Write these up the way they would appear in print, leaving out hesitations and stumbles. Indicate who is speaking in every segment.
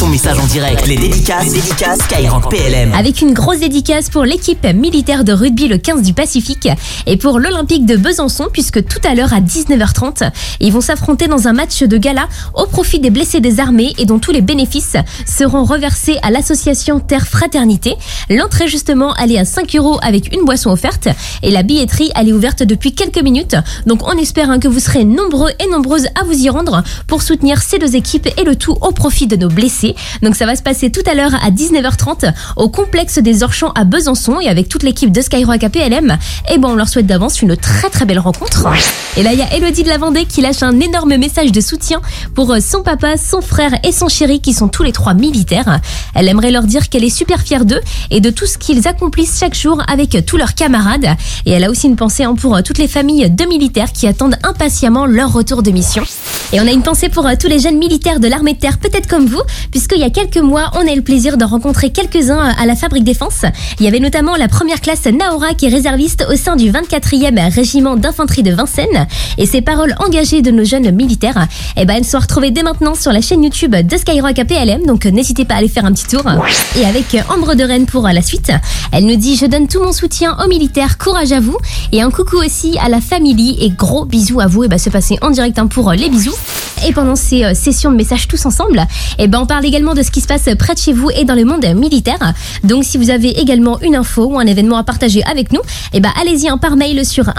Speaker 1: ton message en direct. Les dédicaces Skyrock PLM.
Speaker 2: Avec une grosse dédicace pour l'équipe militaire de rugby le 15 du Pacifique et pour l'Olympique de Besançon, puisque tout à l'heure à 19h30, ils vont s'affronter dans un match de gala au profit des blessés des armées et dont tous les bénéfices seront reversés à l'association Terre Fraternité. L'entrée justement, elle est à 5 € avec une boisson offerte et la billetterie, elle est ouverte depuis quelques minutes. Donc on espère que vous serez nombreux et nombreuses à vous y rendre pour soutenir ces deux équipes et le tout au profit de nos blessés. Donc ça va se passer tout à l'heure à 19h30 au complexe des Orchamps à Besançon et avec toute l'équipe de Skyrock APLM. Et on leur souhaite d'avance une très très belle rencontre. Et là il y a Elodie de la Vendée qui lâche un énorme message de soutien pour son papa, son frère et son chéri qui sont tous les trois militaires. Elle aimerait leur dire qu'elle est super fière d'eux et de tout ce qu'ils accomplissent chaque jour avec tous leurs camarades. Et elle a aussi une pensée pour toutes les familles de militaires qui attendent impatiemment leur retour de mission. Et on a une pensée pour tous les jeunes militaires de l'armée de terre, peut-être comme vous, puisqu'il y a quelques mois, on a eu le plaisir de rencontrer quelques-uns à la Fabrique Défense. Il y avait notamment la première classe Naora qui est réserviste au sein du 24e régiment d'infanterie de Vincennes. Et ces paroles engagées de nos jeunes militaires, elles sont retrouvées dès maintenant sur la chaîne YouTube de Skyrock APLM, donc n'hésitez pas à aller faire un petit tour. Et avec Ambre de Rennes pour la suite, elle nous dit « Je donne tout mon soutien aux militaires, courage à vous ». Et un coucou aussi à la famille et gros bisous à vous. Et c'est passé en direct pour les bisous. Et pendant ces sessions de messages tous ensemble, on parle également de ce qui se passe près de chez vous et dans le monde militaire. Donc si vous avez également une info ou un événement à partager avec nous, allez-y par mail sur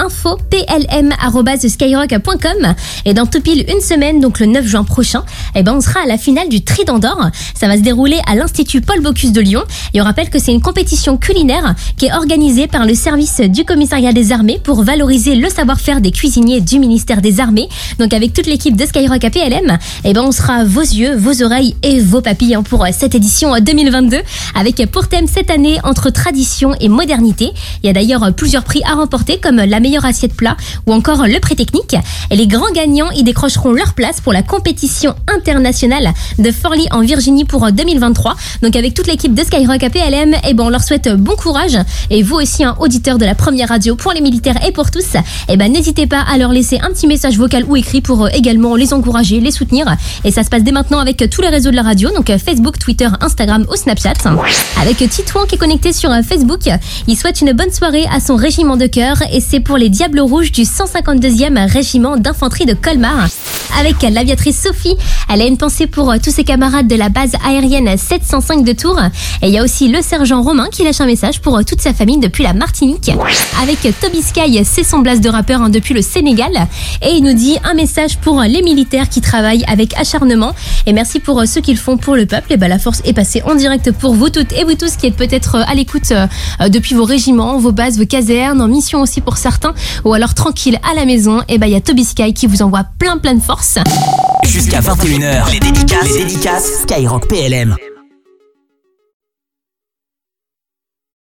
Speaker 2: info@plm@skyrock.com. Et dans tout pile une semaine, donc le 9 juin prochain, on sera à la finale du Trident d'Or. Ça va se dérouler à l'Institut Paul Bocuse de Lyon. Et on rappelle que c'est une compétition culinaire qui est organisée par le service du commissariat des armées pour valoriser le savoir-faire des cuisiniers du ministère des Armées. Donc avec toute l'équipe de Skyrock APLM, on sera vos yeux, vos oreilles et vos papilles pour cette édition 2022 avec pour thème cette année entre tradition et modernité. Il y a d'ailleurs plusieurs prix à remporter comme la meilleure assiette plat ou encore le prix technique. Et les grands gagnants, ils décrocheront leur place pour la compétition internationale de Forlì en Virginie pour 2023. Donc avec toute l'équipe de Skyrock APLM, on leur souhaite bon courage. Et vous aussi, auditeur de la première radio pour les militaires et pour tous, n'hésitez pas à leur laisser un petit message vocal ou écrit pour également les encourager, les soutenir. Et ça se passe dès maintenant avec tous les réseaux de la radio, donc Facebook, Twitter, Instagram ou Snapchat. Avec Titouan qui est connecté sur Facebook, il souhaite une bonne soirée à son régiment de cœur et c'est pour les Diables Rouges du 152e régiment d'infanterie de Colmar. Avec l'aviatrice Sophie, elle a une pensée pour tous ses camarades de la base aérienne 705 de Tours. Et il y a aussi le sergent Romain qui lâche un message pour toute sa famille depuis la Martinique. Avec Toby Sky, c'est son blast de rappeur depuis le Sénégal. Et il nous dit un message pour les militaires qui travaillent avec acharnement. Et merci pour ce qu'ils font pour le peuple. Et la force est passée en direct pour vous toutes et vous tous qui êtes peut-être à l'écoute depuis vos régiments, vos bases, vos casernes, en mission aussi pour certains, ou alors tranquille à la maison. Et il y a Toby Sky qui vous envoie plein de force.
Speaker 1: Jusqu'à 21h, les dédicaces Skyrock PLM.